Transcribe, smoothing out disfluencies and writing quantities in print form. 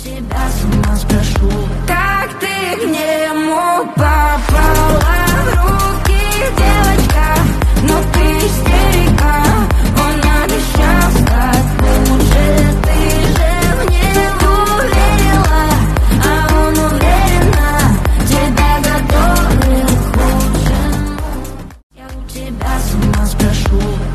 тебя сама спрошу, как ты к нему попала в руки, девочка, но ты истерика. Он обещал стать лучше, ты же в него верила, а он уверенно тебя готовил к худшему. Я у тебя сама спрошу,